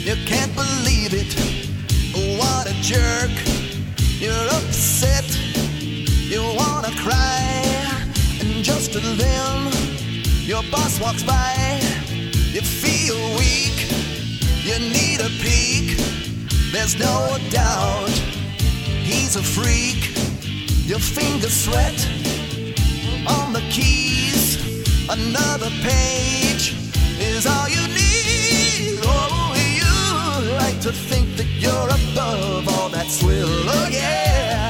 You can't believe it. What a jerk. You're upset. You wanna cry. And just then, your boss walks by. You feel weak. You need a peek. There's no doubt he's a freak. Your fingers sweat on the keys. Another page is all you need. Oh, you like to think that you're above all that swill. Oh, yeah.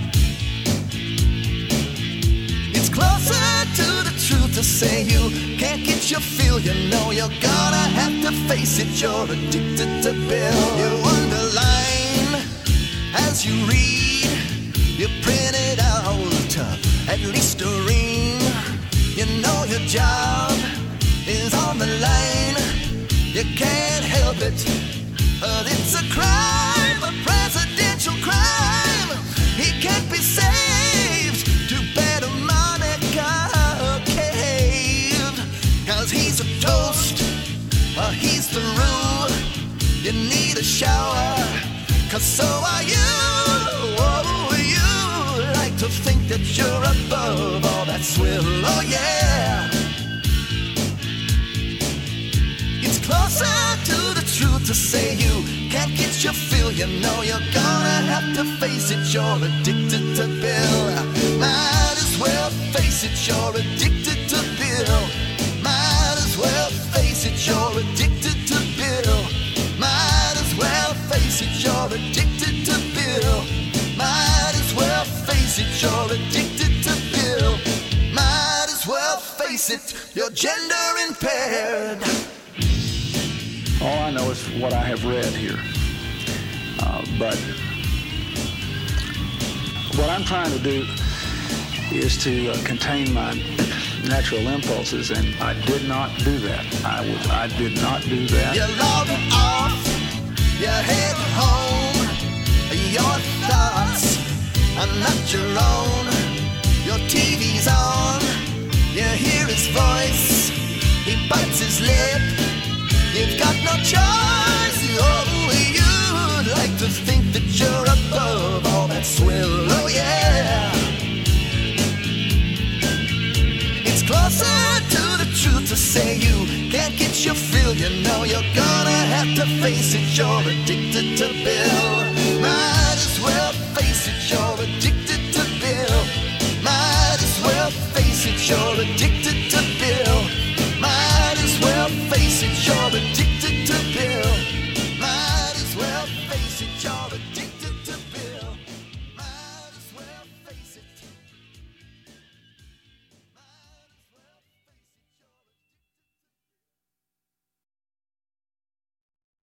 It's closer to the truth to say you can't get your fill. You know you're gonna have to face it. You're addicted to Bill. You underline as you read. You print it out, at least a ring. You know your job is on the line. You can't help it, but it's a crime, a presidential crime. He can't be saved. Too bad Monica caved. 'Cause he's a toast, he's the rule. You need a shower, 'cause so are you. Oh, you like to think that you're above all that swill. Oh, yeah. It's closer to the truth to say you can't get your fill. You know you're gonna have to face it. You're addicted to Bill. Might as well face it. You're addicted to Bill. Might as well face it. You're addicted to Bill. Might as well face it. You're addicted to Bill. Might as well face it. You're addicted to Bill. Might as well face it. You're gender impaired. All I know is what I have read here. But what I'm trying to do is to contain my natural impulses, and I did not do that. I did not do that. You log off, you head home. Your thoughts are not your own. Your TV's on, you hear his voice. He bites his lip. You've got no choice. Oh, you'd like to think that you're above all that swill. Oh, yeah. It's closer to the truth to say you can't get your fill. You know you're gonna have to face it. You're addicted to Bill.